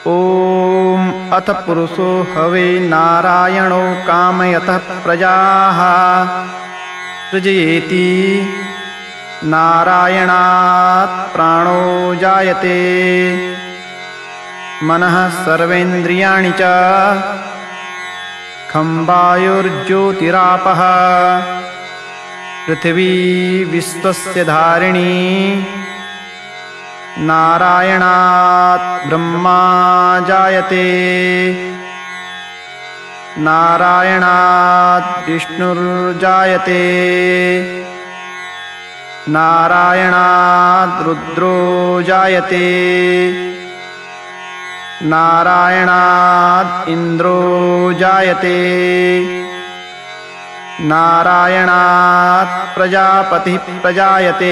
ॐ अथ पुरुषो हवे नारायणो कामयतः प्रजाः सृजयेति नारायणात् प्राणो जायते मनः सर्वेन्द्रियाणि च खं वायुर्ज्योतिरापः पृथिवी विश्वस्य धारिणी नारायणात् ब्रह्मा जायते नारायणात् विष्णुर्जायते नारायणात् रुद्रो जायते नारायणात् इन्द्रो जायते नारायणात् प्रजापतिः प्रजायते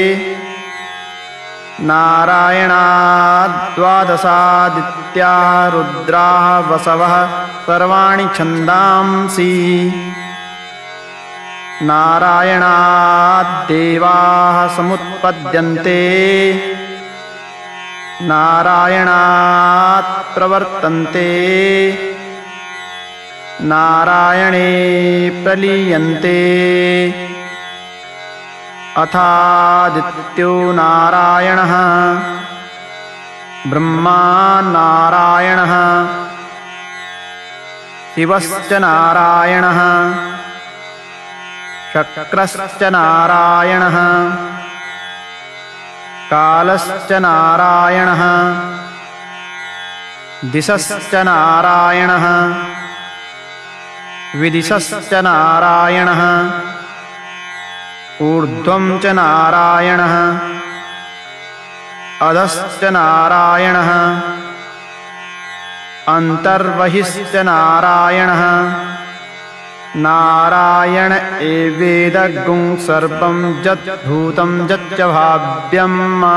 नारायणात् द्वादशादित्या रुद्राः वसवः सर्वाणि छन्दांसि नारायणात् देवाः समुत्पद्यन्ते नारायणात् प्रवर्तन्ते नारायणे प्रलीयन्ते अथादित्यो नारायणः ब्रह्मा नारायणः शिवश्च नारायणः शक्रश्च नारायणः कालश्च नारायणः दिशश्च नारायणः विदिशश्च नारायणः ऊर्ध्वं च नारायणः अधश्च नारायणः अन्तर्बहिश्च नारायणः नारायण एवेदगुं सर्वं यद्भूतं यच्च भाव्यं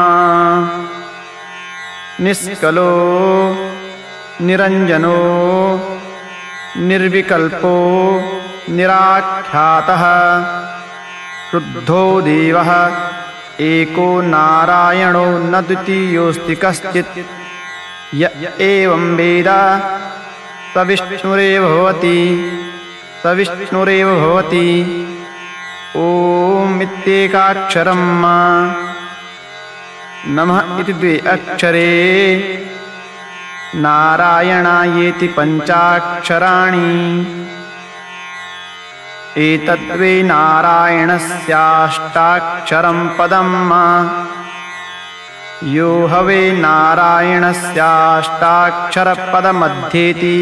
निष्कलो निरञ्जनो निर्विकल्पो निराख्यातः शुद्धो देवः एको नारायणो न द्वितीयोऽस्ति कश्चित् य एवं वेद स विष्णुरेव भवति स विष्णुरेव भवति ॐ इत्येकाक्षरं नमः इति द्वे अक्षरे नारायणायेति पञ्चाक्षराणि एतद्वे नारायणस्याष्टाक्षरं पदं यो हवे नारायणस्याष्टाक्षरपदमध्येति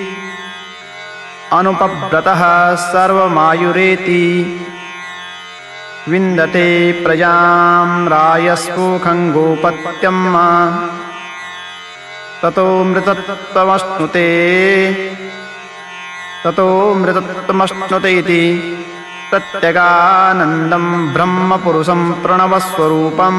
अनुपव्रतः सर्वमायुरेति विन्दते प्रजां रायस्पोखं गोपत्यं ततो मृतत्वमश्नुते इति प्रत्यगानन्दं ब्रह्मपुरुषं प्रणवस्वरूपम्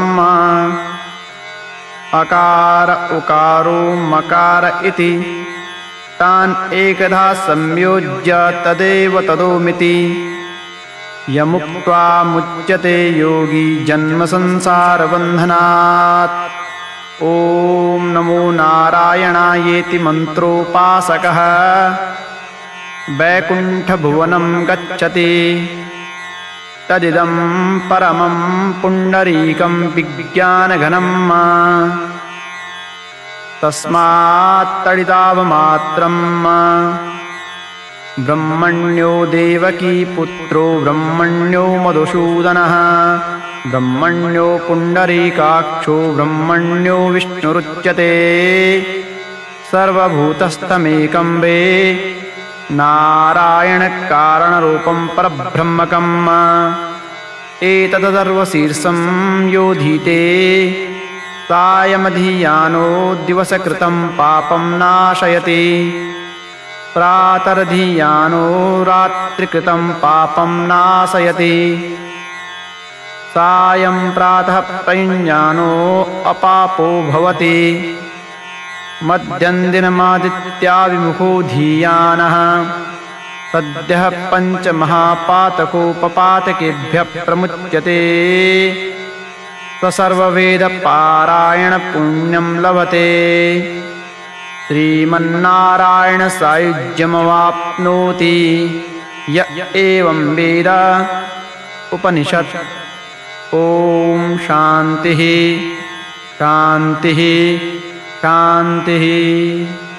अकार उकारो मकार इति तान् एकधा संयोज्य तदेव तदोमिति यमुक्त्वा मुच्यते योगी जन्मसंसारबन्धनात् ॐ नमो नारायणायेति मन्त्रोपासकः वैकुण्ठभुवनं गच्छति तदिदं परमं पुण्डरीकं विज्ञानघनं तस्मात्तडितावमात्रं ब्रह्मण्यो देवकी पुत्रो ब्रह्मण्यो मधुसूदनः ब्रह्मण्यो पुण्डरीकाक्षो ब्रह्मण्यो विष्णुरुच्यते सर्वभूतस्थमेकं वे नारायणकारणरूपं परब्रह्मकम् एतदर्वशीर्षं योधीते सायमधियानो दिवसकृतं पापं नाशयति प्रातर्धियानो रात्रिकृतं पापं नाशयति सायं प्रातः प्रयुञ्जानो अपापो भवति मध्यन्दिनमादित्याभिमुखो धीयानः सद्यः पञ्चमहापातकोपपातकेभ्यः प्रमुच्यते स सर्ववेदपारायणपुण्यं लभते श्रीमन्नारायणसायुज्यमवाप्नोति य एवं वेद उपनिषत्। ॐ शान्तिः शान्तिः शान्तिः।